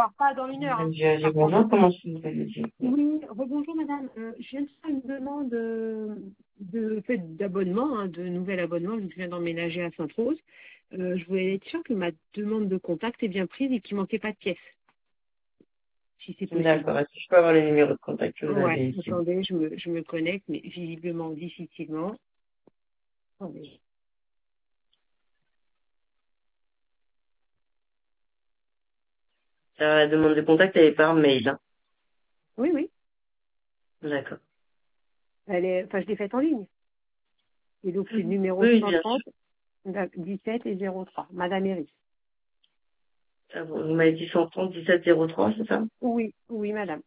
part pas dans une heure. Madame Hein. Giager, bonjour, comment je peux vous aider, s'il vous plaît? Oui, rebonjour madame. Je viens de faire une demande d'abonnement, hein, de nouvel abonnement, vu que je viens d'emménager à Sainte-Rose. Je voulais être sûre que ma demande de contact est bien prise et qu'il manquait pas de pièces, si c'est possible. D'accord, est-ce que je peux avoir les numéros de contact que vous Ouais, avez ici? attendez, je me connecte, mais visiblement difficilement. Attendez. La demande de contact, elle est par mail, hein? Oui, oui. D'accord. Je l'ai faite en ligne. Et donc c'est le numéro Oui, bien sûr. 130 17 et 03. Madame Eris. Ah bon, vous m'avez dit 130 1703, c'est ça? Oui, oui, madame.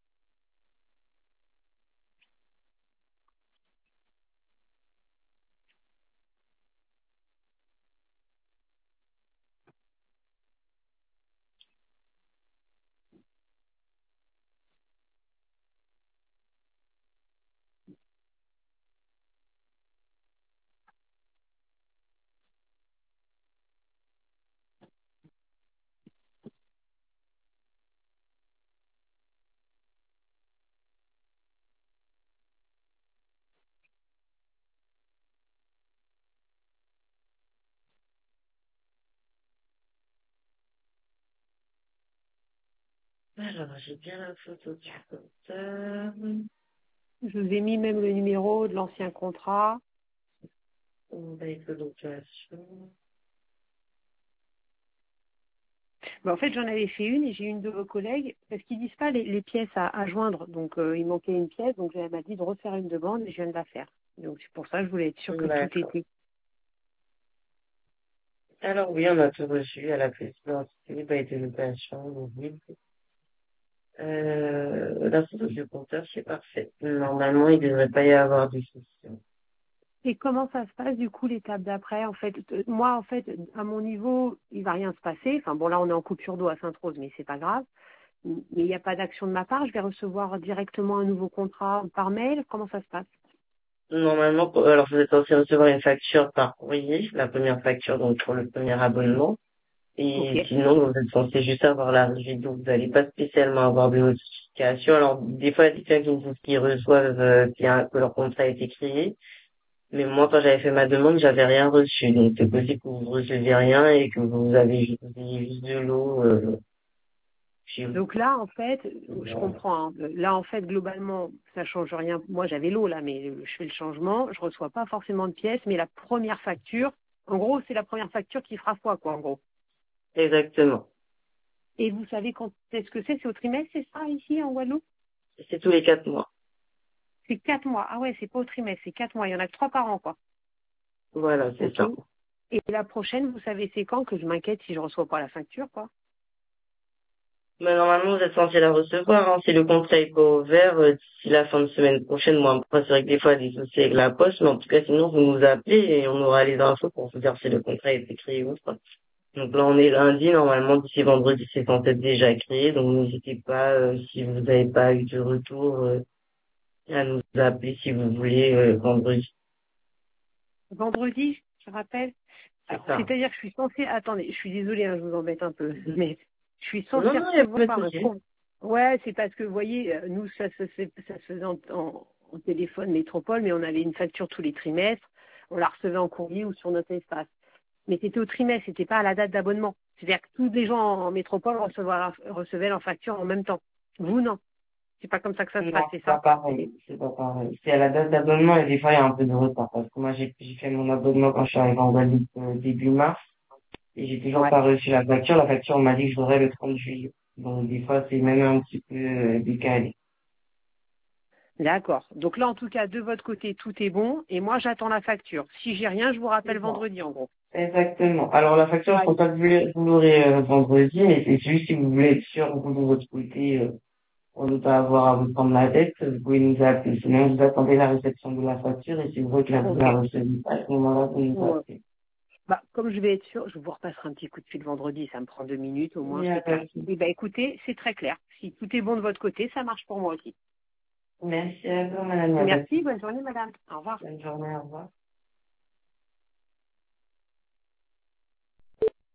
Alors, j'ai bien la photo du comptable. Je vous ai mis même le numéro de l'ancien contrat. On va être l'opération. En fait, j'en avais fait une et j'ai une de vos collègues, parce qu'ils disent pas les pièces à joindre. Donc, il manquait une pièce, donc elle m'a dit de refaire une demande et je viens de la faire. Donc, c'est pour ça que je voulais être sûre que tout D'accord. était. Alors oui, on a tout reçu à la présidence. Il n'y a pas été l'opération, donc oui. La photo du compteur, c'est parfait. Normalement, il ne devrait pas y avoir de soucis. Et comment ça se passe, du coup, l'étape d'après? En fait, moi, en fait, à mon niveau, il va rien se passer. Enfin, bon, là, on est en coupure d'eau à Sainte-Rose, mais c'est pas grave. Mais il n'y a pas d'action de ma part. Je vais recevoir directement un nouveau contrat par mail. Comment ça se passe? Normalement, alors vous êtes censé recevoir une facture par courrier, la première facture donc pour le premier abonnement. Ok. Et sinon, vous êtes censé juste avoir l'arrivée, donc vous n'allez pas spécialement avoir de notification. Alors, des fois, il y a des clients qui me disent qu'ils reçoivent, que leur contrat a été créé. Mais moi, quand j'avais fait ma demande, j'avais rien reçu. Donc, c'est possible que vous ne receviez rien et que vous ayez juste de l'eau, chez vous. Donc là, en fait, je Voilà. comprends. Hein. Là, en fait, globalement, ça change rien. Moi, j'avais l'eau là, mais je fais le changement. Je reçois pas forcément de pièces, mais la première facture, en gros, c'est la première facture qui fera foi, quoi, en gros. Exactement. Et vous savez quand est-ce que c'est? C'est au trimestre, c'est ça, ici, en Guadeloupe? C'est tous les 4 mois. C'est 4 mois. Ah ouais, c'est pas au trimestre, c'est 4 mois. Il y en a que 3 par an, quoi. Voilà, c'est Ok. ça. Et la prochaine, vous savez, c'est quand que je m'inquiète si je reçois pas la facture, quoi? Mais normalement, vous êtes censé la recevoir, hein. Si le contrat est pas ouvert, d'ici la fin de semaine prochaine, moi, après, c'est vrai que des fois, il y a des soucis avec la poste, mais en tout cas, sinon, vous nous appelez et on aura les infos pour vous dire si le contrat a été créé ou pas. Donc là, on est lundi, normalement, d'ici vendredi, c'est censé être déjà créé, donc n'hésitez pas, si vous n'avez pas eu de retour, à nous appeler si vous voulez, vendredi. Vendredi, je rappelle. C'est Alors, ça. c'est-à-dire que je suis censée, attendez, je suis désolée, hein, je vous embête un peu, mais je suis Non, censée non, il n'y a pas de recevoir un souci. compte. Ouais, c'est parce que, vous voyez, nous, ça se faisait en téléphone métropole, mais on avait une facture tous les trimestres, on la recevait en courrier ou sur notre espace. Mais c'était au trimestre, c'était pas à la date d'abonnement. C'est-à-dire que tous les gens en métropole recevaient leur facture en même temps. Vous, non. C'est pas comme ça que ça se Non, passe, c'est c'est pas ça? pareil. C'est pas pareil. C'est à la date d'abonnement et des fois, il y a un peu de retard. Parce que moi, j'ai fait mon abonnement quand je suis arrivé en Guadeloupe début mars et j'ai toujours Ouais. pas reçu la facture. La facture, on m'a dit que j'aurais le 30 juillet. Donc, des fois, c'est même un petit peu décalé. D'accord. Donc là, en tout cas, de votre côté, tout est bon. Et moi, j'attends la facture. Si j'ai rien, je vous rappelle C'est ça. vendredi, en gros. Exactement. Alors, la facture, je Ouais. pense pas que vous l'aurez vendredi, mais c'est juste si vous voulez être sûr, vous, de votre côté, pour ne pas avoir à vous prendre la tête, vous pouvez nous appeler. Sinon, vous attendez la réception de la facture et si vous voyez que vous Ok. la recevez pas, à ce moment-là, vous nous Ouais. appelez. Comme je vais être sûre, je vous repasserai un petit coup de fil vendredi. Ça me prend 2 minutes, au Il moins, n'y a c'est pas clair. de souci. Eh ben, écoutez, c'est très clair. Si tout est bon de votre côté, ça marche pour moi aussi. Merci à vous, madame. Il n'y a pas de Merci. souci. Bonne journée, madame. Au revoir. Bonne journée, au revoir.